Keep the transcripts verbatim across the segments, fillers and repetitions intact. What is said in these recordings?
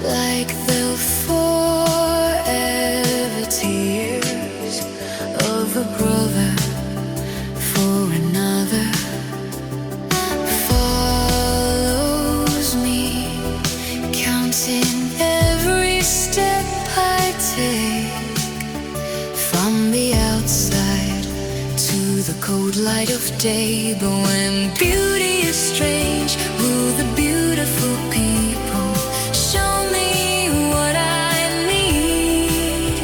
like the forever tears of a brother for another, follows me, counting every step I take, from the outside to the cold light of day. But when beauty is strange, will the beautiful people show me what I need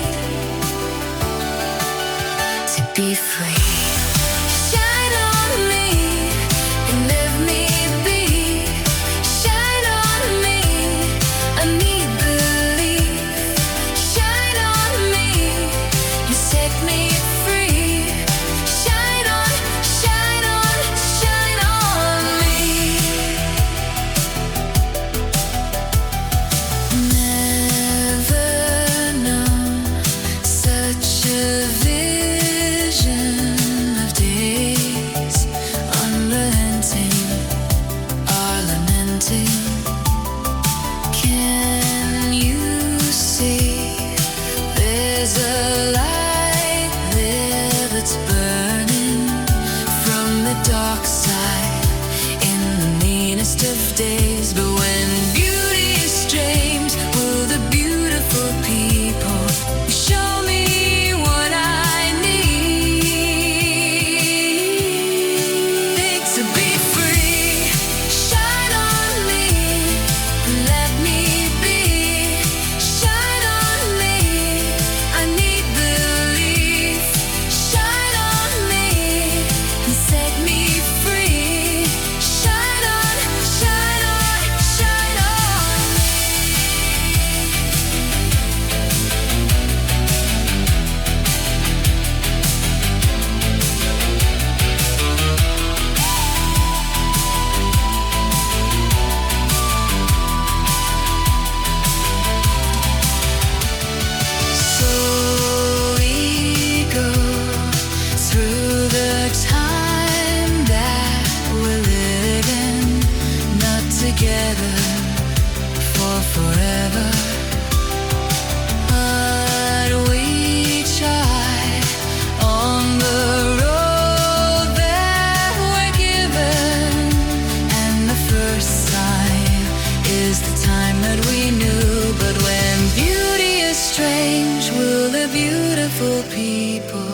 to be free? Shine on me and let me be. Shine on me, I need belief. Shine on me and set me free. Shine on, shine on, shine on me. Never known such a vision of days, unrelenting, are lamenting. Can you see there's a light there that's burning from the dark side in the meanest of days? But when beauty is strange, will the beautiful people show me what I need to be free? Shine on me and let me be. Shine on me, I need belief. Shine on me and set me free. Shine on, shine on, shine on me. So we go through the time that we're living, not together for forever, but we try on the road that we're given, and the first sign is the time that we knew. But when beauty is strange, will the beautiful people